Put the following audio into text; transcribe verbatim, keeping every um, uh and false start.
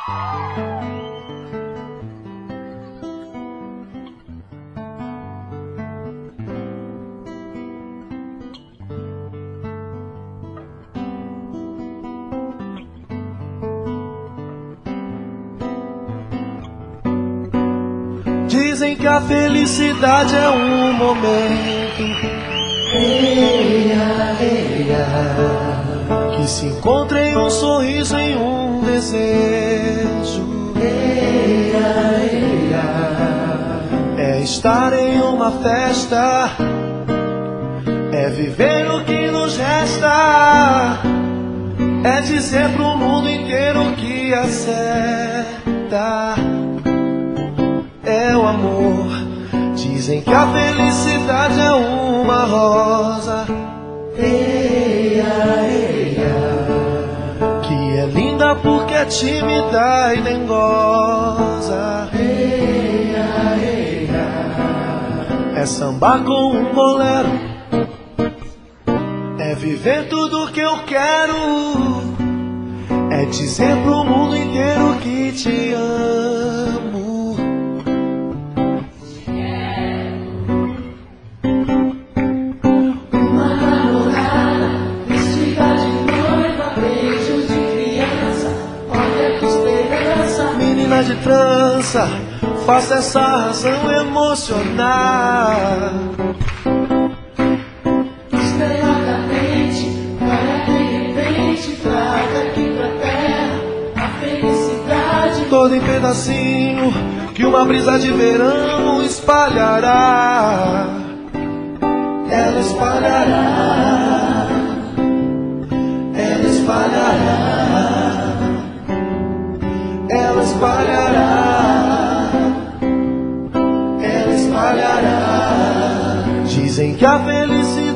Dizem que a felicidade é um momento eia, eia, que se encontra em um sorriso, em um desejo eia, eia. É estar em uma festa, é viver o que nos resta, é dizer pro mundo inteiro que acerta. É o amor. Dizem que a felicidade é uma rosa eia, eia, que é linda porque é tímida e dengosa eia, eia. É sambar com um bolero, é viver tudo que eu quero, é dizer pro mundo inteiro que te amo. De trança, faça essa razão emocionar. Estrela cadente, para de repente, traga aqui pra terra a felicidade. Todo em pedacinho, que uma brisa de verão espalhará. Ela espalhará, ela espalhará, ela espalhará, ela espalhará. Dizem que a felicidade